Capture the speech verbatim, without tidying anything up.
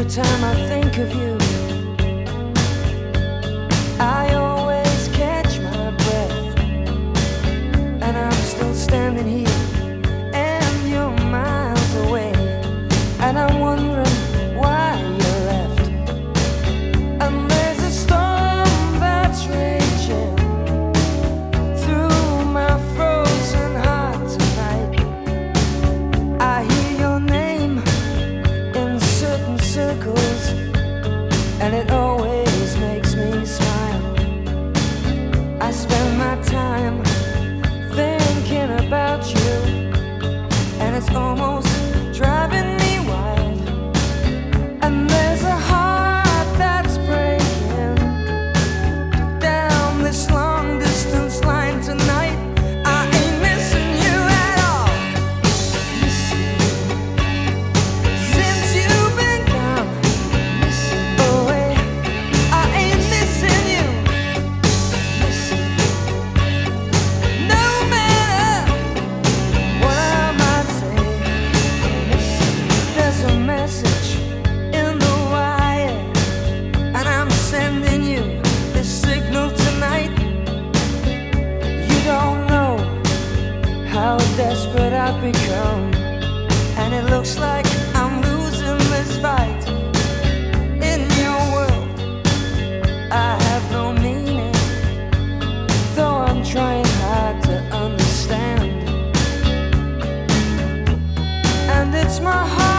Every time I think of you, I always catch my breath, and I'm still standing here, and you're miles away, and I'm wondering why you left. And there's a storm that's raging through my frozen heart tonight. I hear your name in certain circles, and it always makes me smile. I spend my time thinking about you, and it's almost driving me wild. And there's a heart that's breaking down this long distance line tonight. I ain't missing you at all. Since you've been gone away, I ain't missing you. No matter what I might say, there's a message in the wire, and I'm sending you this signal tonight. You don't know how desperate I've become, and it looks like I'm losing this fight. In your world, I have no meaning, though I'm trying hard to understand. And it's my heart